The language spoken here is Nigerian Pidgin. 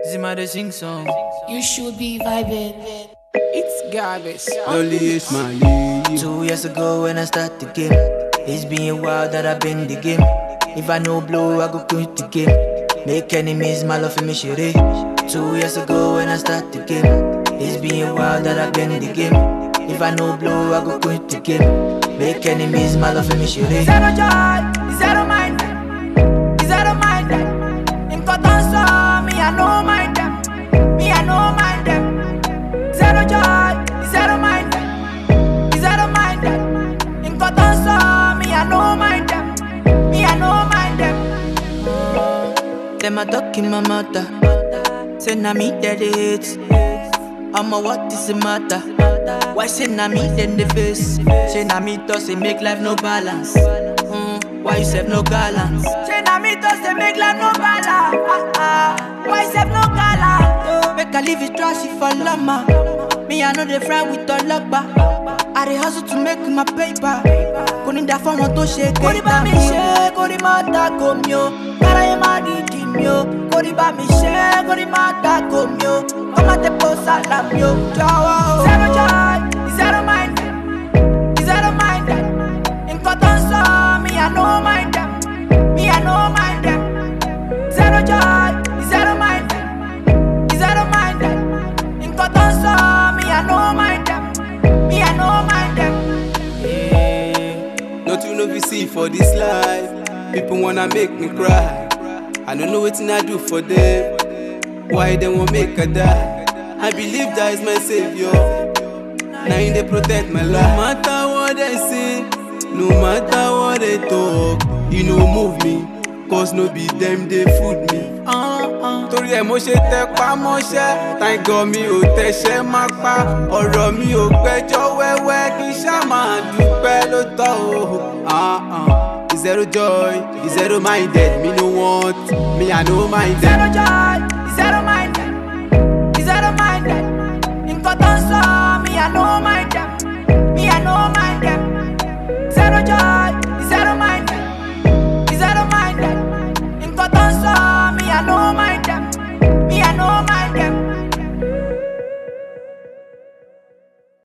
Zima the sing song. You should be vibing. It's garbage. Only it's my league. 2 years ago when I start the game, it's been a while that I've been the game. If I no blow, I go quit the game. Make enemies, my love for me share. 2 years ago when I start the game, it's been a while that I've been the game. If I no blow, I go quit the game. Make enemies, my love for me share. Zero joy, zero mind, zero mind. Importance of me, I no mind them. Me, I no mind them. Zero joy, zero mind, zero mind. Importance of me, I no mind them. Me, I no mind them. Them a talk in my mother. Say na me that it. I'ma what is the matter? Why say na me then the face? Say na me does it make life no balance? Why you have no balance? Say na me does they make life no balance. Why say no color? Make I leave it trashy for lama. Me I know the friend with the logba. I dey hustle to make my paper. Koni da for one to shake. Kori ba mi she, kori mata komyo. Karaye ma di dimyo. Kori ba mi she, kori mata komyo. Kama te posa lamyo. Zero joy, zero mind, zero mind. Importance of me, I no mind them. Me, I no mind them. Zero joy, zero mind, zero mind. Importance of me, I no mind them. Me, I no mind them. Nothing no be see for this life. People wanna make me cry. I don't know what I do for them. Why they won't make a die? I believe that is my savior. Now they protect my life. No matter what they say, no matter what they talk, you know move me. Cause no be them they food me. Torí ẹ̀ mo ṣe tẹpá mọ́ṣẹ́, thank God mi ò tẹ̀ṣẹ́ má pa. Ọ̀rọ̀ mi ò gbẹ́jọ́ wẹ́wẹ́ kí ṣá máa dúpẹ́ ló tọ́ o. Zero joy, zero minded, me no want, me I no mind them. Zero joy, zero